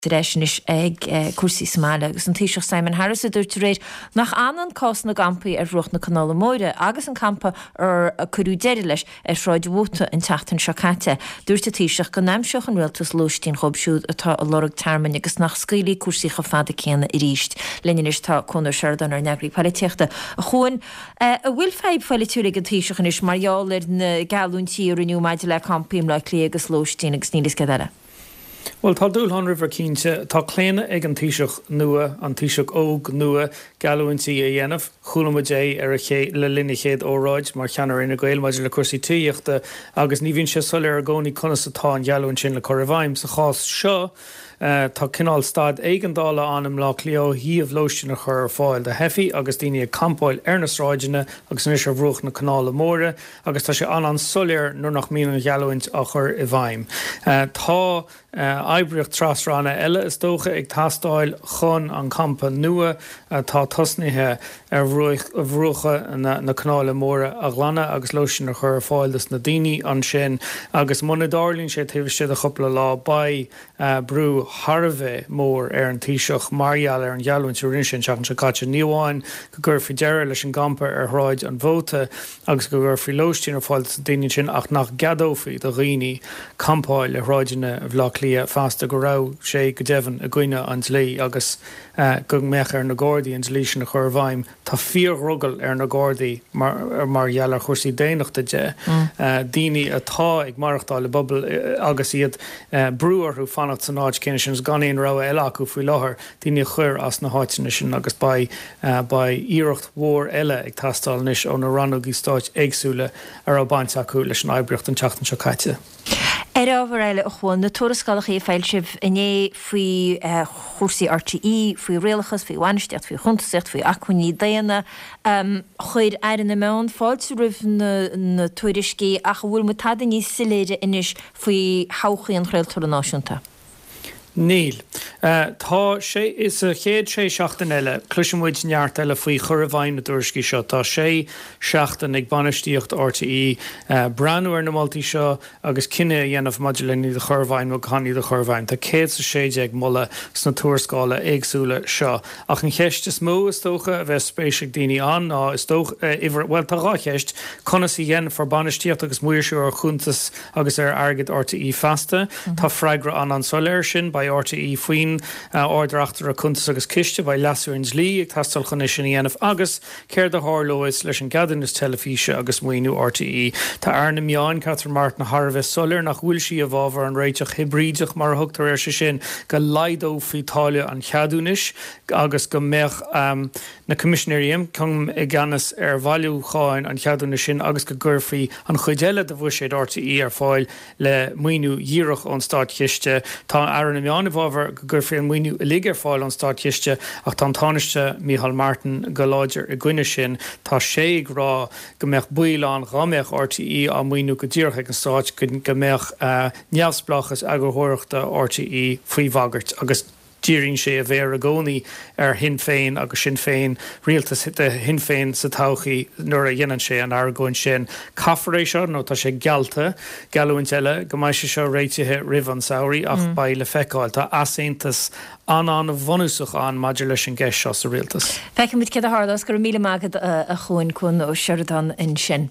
Reisnis ag cuasaí Somália agus an Taoiseach Simon Harris a dúirt réir nach anan cás na gampaí rucht na Canál Móire agus an campa curú deireadh leis shráid bhóta in teachtain seocáte. Dúirt a Taoiseach go neamseach an rialtas Lóistín Chobhsúd atá a lorg termine agus nach scaoileadh cuasaí go fada céanna i ríist. Lenínis tá Conor Sheridan ar neagraí políteachta. A chuan a bhfuil feib foiiliúla an Taoiseach inis marall na galúntí ar inniu maidide le campaím le Clí agus Lóistín agus nílas gaile. Well, tá dúil hon rih cínte tá cléine ag an Taoiseach nua an Taoiseach óg nua galúintí a dhéanamh chulamidé ar le linne chéad óráid mar cheanar ina gail maidir le cuasaí tíochta agus ní bhíonn sé solar ar gcónaí conas atá an galún sin le Corribhaim sa chás seo. Tá cinál stad éigendála anam lá Cleo híomh Lóistín a chur fáil de hefií agus daoine campáil ar na sráidine agus níos ar bhruach na Canál Móire agus tá sé an soléir nuair nach míon gealúint a chur i bhaim. Tá eibreacht trasrána eile is dócha ag tastáil chun an campa nua tá tosnithe ar bhruacha na Canál Móire a glanna agus Lóistín a chur fáildas na daoine an sin agus muna dálíonn sé taobh siad a chopla lá ba brú Harveh mór ar an Taoiseach margheall ar an gealúint rin sin seach an seáte níomháin go gur fi deire leis an gampa ar thráid an bhóta agus go gur fi Lóistín ar fáil daoine sin ach nach gadófaí do rií campáil le hráidine a bhlá lia fasta go rah sé go devan a gcuine an lí agus go meach ar na Górdaí an lí sin na Corribhaim tá fíor rugal ar na Górdaí margheall ar chuirsaí déanaachta de daoine atá ag marachtáil le bobbal agus iad breúarthú fannacht san áid céine sin gan éon rá eile acu faoi láthair daoine chur as na háiteanna sin agus ba íireacht mhór eile ag tastáil níos ó na ranúgaí stáit éagsúla ar á baint acu leis an eibreacht an teachtain seo caite. Ábhar eile a chuin na tuarascalacha fáil sibh iné faoi chósaí RTE, faoi réalachas, faoi bhainisteacht, faoi chuntasacht, faoi acmhainní daana chuir airan na meán fáilte rih na tuairiscí a bhfuil mu tada níos siléide inis faoi háchaí an chraoltóir náisiúnta. Níl. Tá sé is a chéad sé seachtain eile cluisimuid neart eile faoi Corribhaim na dúirscí seo tá sé seachtain ag banistíocht RTE breanúir na Maltaí seo agus cinenne dhéanamh maidirlíní de Corribhaim ó chaní de Corribhaim. Tá céad sa séide ag mula sna tuairscála éagsúla seo. Ach an cheist is mó is tócha a bheith spéisiach daoine an ná is well tá rácheist conas i dhéanamh for banistíocht agus muirsú ar chuntas agus ar airgid RTE fasta. Tá freigra an soléir sin by RTE faoin ordraachtar a chuntas agus ciste by lasúins lí ag tastal chun sin dhéanamh agus céir de hárlóis leis an gadannas telefíse agus muoinú RTE. Tá airna meáin Catherine Martin Harveh solir nach bhfuil si a bhábhar an réiteach hibrídeach mar thugtar ar se sin go laidó faoitáile an cheadúnis agus go meach na commissionéirim chum i gceannas ar bhailiú cháin an cheadúna sin agus go gurfaí an chuidéile de bhui séad RTE ar fáil le muoinú díireach ón stát chiste. Tá airna meáin bhábhar go gur féin muoinú a ligar fáil an stát chiste ach tá táneiste Micheál Martin go láidir i gcuine sin tá sé rá go meach buíán rameach RTE a muoinú go dtíorcha an stáit go meach neamhsplachas agurthireachta RTE faoi bhagart agus díríonn sé a bhéir a gcónaí ar hin féin agus sin féin rialtas hin féin sa todhchaí nuair a dhéanann sé an airgóin sin. Caithfar é seo nó tá sé gealta gealúint eile go mbeidh sé seo réitethe ribh an saoirí ach ba le feiceáil tá asaontas an bhunúsach an maidir leis an gceist seo sa rialtas. Feicim mit cead a hálas gur míle mágad a chuin chun ó Sheridan in sin.